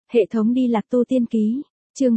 Hệ thống đi lạc tu tiên ký, chương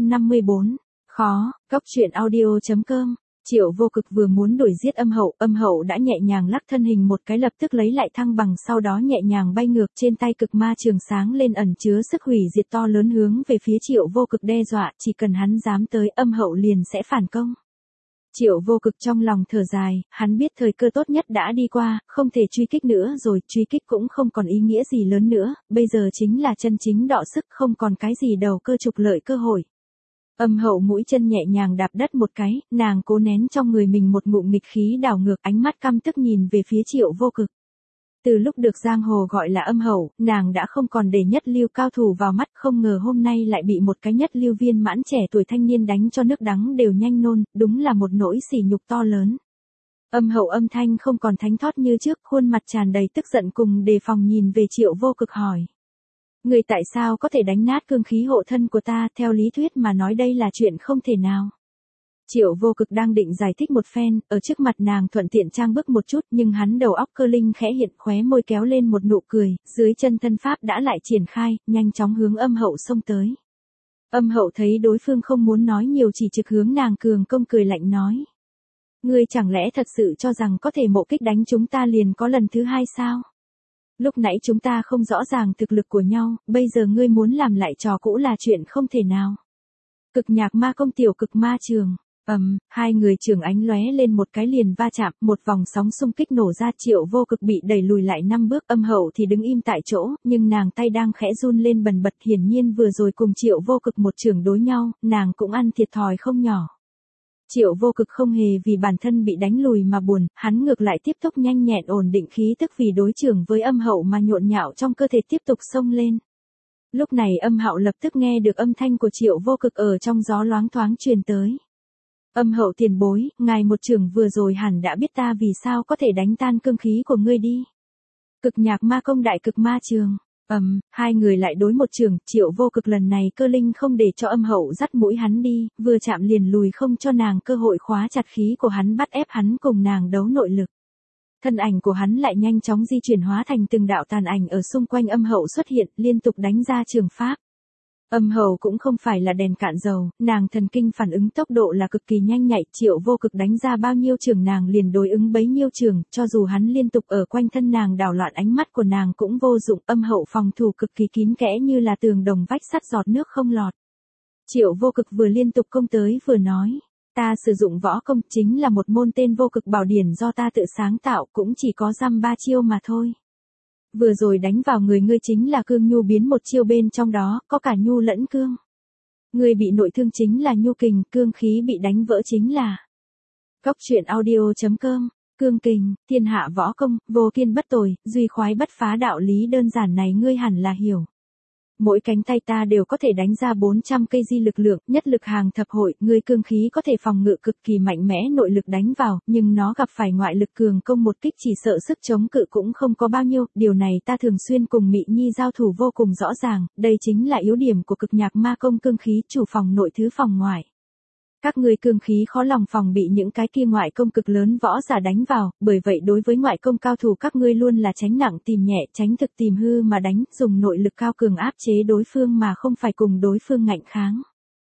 354, khó, Cốc truyện audio.com. Triệu Vô Cực vừa muốn đuổi giết âm hậu đã nhẹ nhàng lắc thân hình một cái lập tức lấy lại thăng bằng, sau đó nhẹ nhàng bay ngược, trên tay cực ma trường sáng lên ẩn chứa sức hủy diệt to lớn hướng về phía Triệu Vô Cực đe dọa, chỉ cần hắn dám tới âm hậu liền sẽ phản công. Triệu Vô Cực trong lòng thở dài, hắn biết thời cơ tốt nhất đã đi qua, không thể truy kích nữa rồi, truy kích cũng không còn ý nghĩa gì lớn nữa, bây giờ chính là chân chính đọ sức, không còn cái gì đầu cơ trục lợi cơ hội. Âm hậu mũi chân nhẹ nhàng đạp đất một cái, nàng cố nén trong người mình một ngụm nghịch khí đảo ngược, ánh mắt căm tức nhìn về phía Triệu Vô Cực. Từ lúc được giang hồ gọi là âm hậu, nàng đã không còn để nhất lưu cao thủ vào mắt, không ngờ hôm nay lại bị một cái nhất lưu viên mãn trẻ tuổi thanh niên đánh cho nước đắng đều nhanh nôn, đúng là một nỗi sỉ nhục to lớn. Âm hậu âm thanh không còn thánh thót như trước, khuôn mặt tràn đầy tức giận cùng đề phòng nhìn về Triệu Vô Cực hỏi. Người tại sao có thể đánh nát cương khí hộ thân của ta, theo lý thuyết mà nói đây là chuyện không thể nào. Triệu Vô Cực đang định giải thích một phen, ở trước mặt nàng thuận tiện trang bức một chút, nhưng hắn đầu óc cơ linh khẽ hiện, khóe môi kéo lên một nụ cười, dưới chân thân pháp đã lại triển khai, nhanh chóng hướng âm hậu xông tới. Âm hậu thấy đối phương không muốn nói nhiều, chỉ trực hướng nàng cường công, cười lạnh nói. Ngươi chẳng lẽ thật sự cho rằng có thể mộ kích đánh chúng ta liền có lần thứ hai sao? Lúc nãy chúng ta không rõ ràng thực lực của nhau, bây giờ ngươi muốn làm lại trò cũ là chuyện không thể nào. Cực nhạc ma công tiểu cực ma trường. Hai người trường ánh lóe lên một cái liền va chạm, một vòng sóng xung kích nổ ra, Triệu Vô Cực bị đẩy lùi lại 5 bước, âm hậu thì đứng im tại chỗ, nhưng nàng tay đang khẽ run lên bần bật, hiển nhiên vừa rồi cùng Triệu Vô Cực một trường đối nhau, nàng cũng ăn thiệt thòi không nhỏ. Triệu Vô Cực không hề vì bản thân bị đánh lùi mà buồn, hắn ngược lại tiếp tục nhanh nhẹn ổn định khí tức vì đối trường với âm hậu mà nhộn nhạo trong cơ thể tiếp tục xông lên. Lúc này âm hậu lập tức nghe được âm thanh của Triệu Vô Cực ở trong gió loáng thoáng truyền tới. Âm hậu tiền bối, ngài một trường vừa rồi hẳn đã biết ta vì sao có thể đánh tan cương khí của ngươi đi. Cực nhạc ma công đại cực ma trường. Hai người lại đối một trường, Triệu Vô Cực lần này cơ linh không để cho âm hậu dắt mũi hắn đi, vừa chạm liền lùi không cho nàng cơ hội, khóa chặt khí của hắn, bắt ép hắn cùng nàng đấu nội lực. Thân ảnh của hắn lại nhanh chóng di chuyển hóa thành từng đạo tàn ảnh ở xung quanh âm hậu xuất hiện, liên tục đánh ra trường pháp. Âm hậu cũng không phải là đèn cạn dầu, nàng thần kinh phản ứng tốc độ là cực kỳ nhanh nhạy, Triệu Vô Cực đánh ra bao nhiêu trường nàng liền đối ứng bấy nhiêu trường, cho dù hắn liên tục ở quanh thân nàng đảo loạn, ánh mắt của nàng cũng vô dụng, âm hậu phòng thủ cực kỳ kín kẽ như là tường đồng vách sắt, giọt nước không lọt. Triệu Vô Cực vừa liên tục công tới vừa nói, ta sử dụng võ công chính là một môn tên vô cực bảo điển do ta tự sáng tạo, cũng chỉ có dăm 3 chiêu mà thôi. Vừa rồi đánh vào người ngươi chính là cương nhu biến một chiêu, bên trong đó có cả nhu lẫn cương. Ngươi bị nội thương chính là nhu kình, cương khí bị đánh vỡ chính là Cốc truyện audio.com. Cương kình, thiên hạ võ công, vô kiên bất tồi, duy khoái bất phá, đạo lý đơn giản này ngươi hẳn là hiểu. Mỗi cánh tay ta đều có thể đánh ra 400 cây di lực lượng, nhất lực hàng thập hội, ngươi cương khí có thể phòng ngự cực kỳ mạnh mẽ nội lực đánh vào, nhưng nó gặp phải ngoại lực cường công một kích chỉ sợ sức chống cự cũng không có bao nhiêu, điều này ta thường xuyên cùng Mị Nhi giao thủ vô cùng rõ ràng, đây chính là yếu điểm của cực nhạc ma công, cương khí chủ phòng nội thứ phòng ngoại. Các ngươi cương khí khó lòng phòng bị những cái kia ngoại công cực lớn võ giả đánh vào, bởi vậy đối với ngoại công cao thủ các ngươi luôn là tránh nặng tìm nhẹ, tránh thực tìm hư mà đánh, dùng nội lực cao cường áp chế đối phương mà không phải cùng đối phương ngạnh kháng.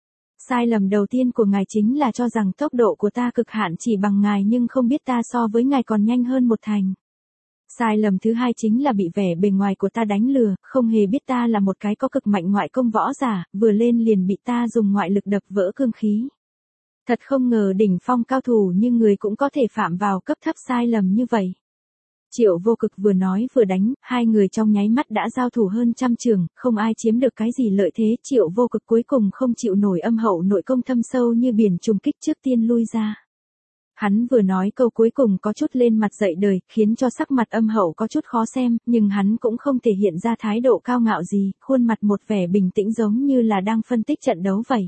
Sai lầm đầu tiên của ngài chính là cho rằng tốc độ của ta cực hạn chỉ bằng ngài, nhưng không biết ta so với ngài còn nhanh hơn một thành. Sai lầm thứ hai chính là bị vẻ bề ngoài của ta đánh lừa, không hề biết ta là một cái có cực mạnh ngoại công võ giả, vừa lên liền bị ta dùng ngoại lực đập vỡ cương khí. Thật không ngờ đỉnh phong cao thủ nhưng người cũng có thể phạm vào cấp thấp sai lầm như vậy. Triệu Vô Cực vừa nói vừa đánh, hai người trong nháy mắt đã giao thủ hơn 100 trường, không ai chiếm được cái gì lợi thế, Triệu Vô Cực cuối cùng không chịu nổi âm hậu nội công thâm sâu như biển trùng kích, trước tiên lui ra. Hắn vừa nói câu cuối cùng có chút lên mặt dậy đời, khiến cho sắc mặt âm hậu có chút khó xem, nhưng hắn cũng không thể hiện ra thái độ cao ngạo gì, khuôn mặt một vẻ bình tĩnh giống như là đang phân tích trận đấu vậy.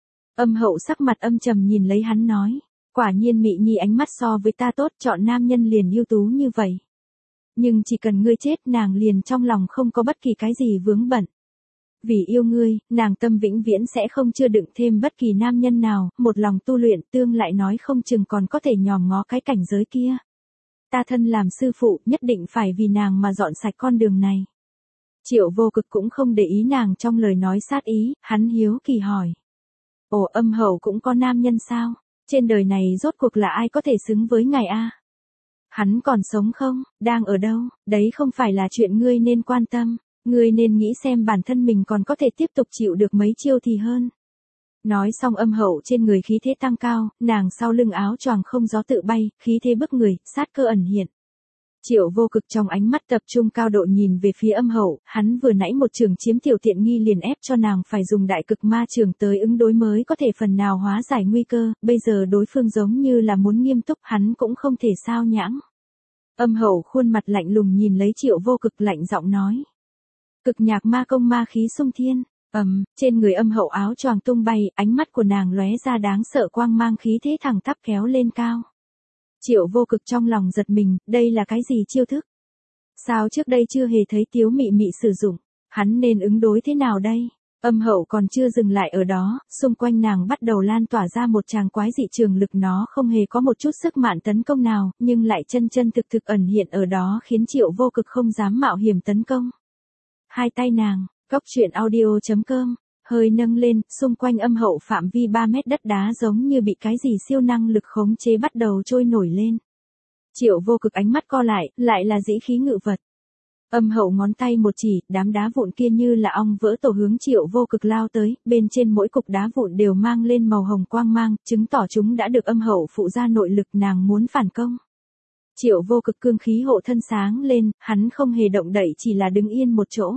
Âm hậu sắc mặt âm trầm nhìn lấy hắn nói, quả nhiên Mị Nhi ánh mắt so với ta tốt, chọn nam nhân liền ưu tú như vậy. Nhưng chỉ cần ngươi chết, nàng liền trong lòng không có bất kỳ cái gì vướng bận. Vì yêu ngươi, nàng tâm vĩnh viễn sẽ không chứa đựng thêm bất kỳ nam nhân nào, một lòng tu luyện, tương lại nói không chừng còn có thể nhòm ngó cái cảnh giới kia. Ta thân làm sư phụ, nhất định phải vì nàng mà dọn sạch con đường này. Triệu Vô Cực cũng không để ý nàng trong lời nói sát ý, hắn hiếu kỳ hỏi. Ồ, âm hậu cũng có nam nhân sao? Trên đời này rốt cuộc là ai có thể xứng với ngài a? Hắn còn sống không? Đang ở đâu? Đấy không phải là chuyện ngươi nên quan tâm. Ngươi nên nghĩ xem bản thân mình còn có thể tiếp tục chịu được mấy chiêu thì hơn. Nói xong âm hậu trên người khí thế tăng cao, nàng sau lưng áo choàng không gió tự bay, khí thế bức người, sát cơ ẩn hiện. Triệu Vô Cực trong ánh mắt tập trung cao độ nhìn về phía âm hậu, hắn vừa nãy một trường chiếm tiểu tiện nghi liền ép cho nàng phải dùng đại cực ma trường tới ứng đối mới có thể phần nào hóa giải nguy cơ, bây giờ đối phương giống như là muốn nghiêm túc, hắn cũng không thể sao nhãng. Âm hậu khuôn mặt lạnh lùng nhìn lấy Triệu Vô Cực lạnh giọng nói. Cực nhạc ma công ma khí xung thiên, trên người âm hậu áo choàng tung bay, ánh mắt của nàng lóe ra đáng sợ quang mang khí thế thẳng tắp kéo lên cao. Triệu Vô Cực trong lòng giật mình, đây là cái gì chiêu thức? Sao trước đây chưa hề thấy Tiếu Mị Mị sử dụng, hắn nên ứng đối thế nào đây? Âm hậu còn chưa dừng lại ở đó, xung quanh nàng bắt đầu lan tỏa ra một tràng quái dị trường lực, nó không hề có một chút sức mạn tấn công nào, nhưng lại chân chân thực thực ẩn hiện ở đó khiến Triệu Vô Cực không dám mạo hiểm tấn công. Hai tay nàng, Cốc Truyện Audio.com, hơi nâng lên, xung quanh âm hậu phạm vi 3 mét đất đá giống như bị cái gì siêu năng lực khống chế bắt đầu trôi nổi lên. Triệu Vô Cực ánh mắt co lại là dĩ khí ngự vật. Âm hậu ngón tay một chỉ, đám đá vụn kia như là ong vỡ tổ hướng Triệu Vô Cực lao tới, bên trên mỗi cục đá vụn đều mang lên màu hồng quang mang, chứng tỏ chúng đã được âm hậu phụ ra nội lực, nàng muốn phản công. Triệu Vô Cực cương khí hộ thân sáng lên, hắn không hề động đậy, chỉ là đứng yên một chỗ.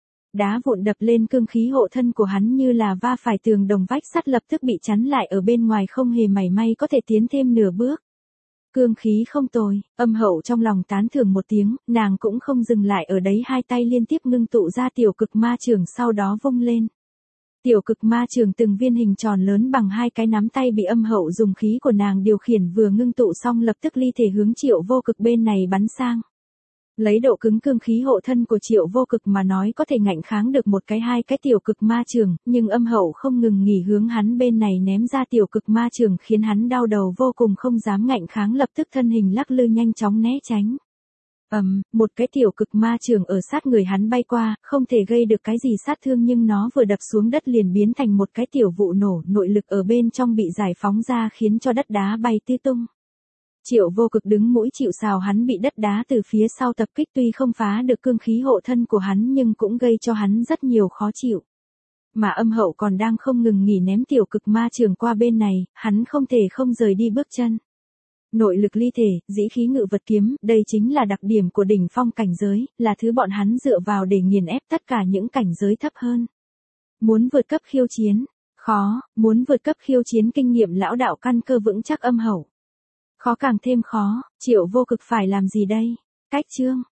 Đá vụn đập lên cương khí hộ thân của hắn như là va phải tường đồng, vách sắt lập tức bị chắn lại ở bên ngoài, không hề mảy may có thể tiến thêm nửa bước. Cương khí không tồi, âm hậu trong lòng tán thưởng một tiếng, nàng cũng không dừng lại ở đấy, hai tay liên tiếp ngưng tụ ra tiểu cực ma trường, sau đó vung lên. Tiểu cực ma trường từng viên hình tròn lớn bằng hai cái nắm tay bị âm hậu dùng khí của nàng điều khiển vừa ngưng tụ xong lập tức ly thể hướng Triệu Vô Cực bên này bắn sang. Lấy độ cứng cương khí hộ thân của Triệu Vô Cực mà nói có thể ngạnh kháng được một cái hai cái tiểu cực ma trường, nhưng âm hậu không ngừng nghỉ hướng hắn bên này ném ra tiểu cực ma trường khiến hắn đau đầu vô cùng, không dám ngạnh kháng, lập tức thân hình lắc lư nhanh chóng né tránh. Một cái tiểu cực ma trường ở sát người hắn bay qua, không thể gây được cái gì sát thương, nhưng nó vừa đập xuống đất liền biến thành một cái tiểu vụ nổ, nội lực ở bên trong bị giải phóng ra khiến cho đất đá bay tứ tung. Triệu Vô Cực đứng mũi chịu sào, hắn bị đất đá từ phía sau tập kích, tuy không phá được cương khí hộ thân của hắn nhưng cũng gây cho hắn rất nhiều khó chịu. Mà âm hậu còn đang không ngừng nghỉ ném tiểu cực ma trường qua bên này, hắn không thể không rời đi bước chân. Nội lực ly thể, dĩ khí ngự vật kiếm, đây chính là đặc điểm của đỉnh phong cảnh giới, là thứ bọn hắn dựa vào để nghiền ép tất cả những cảnh giới thấp hơn. Muốn vượt cấp khiêu chiến, khó, muốn vượt cấp khiêu chiến kinh nghiệm lão đạo căn cơ vững chắc âm hậu. Khó càng thêm khó, Triệu Vô Cực phải làm gì đây? Cách chương.